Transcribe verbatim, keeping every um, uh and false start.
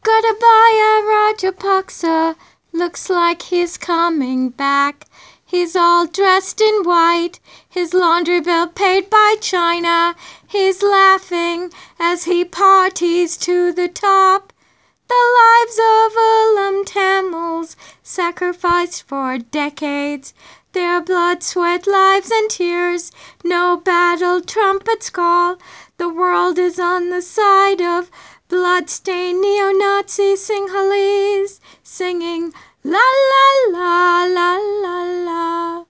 Gotabaya Rajapaksa looks like he's coming back. He's all dressed in white, his laundry bill paid by China. He's laughing as he parties to the top. The lives of Ulam Tamils sacrificed for decades. Their blood, sweat, lives and tears. No battle trumpets call. The world is on the side of bloodstained neo-Nazi Sinhalese, singing la la la la la la.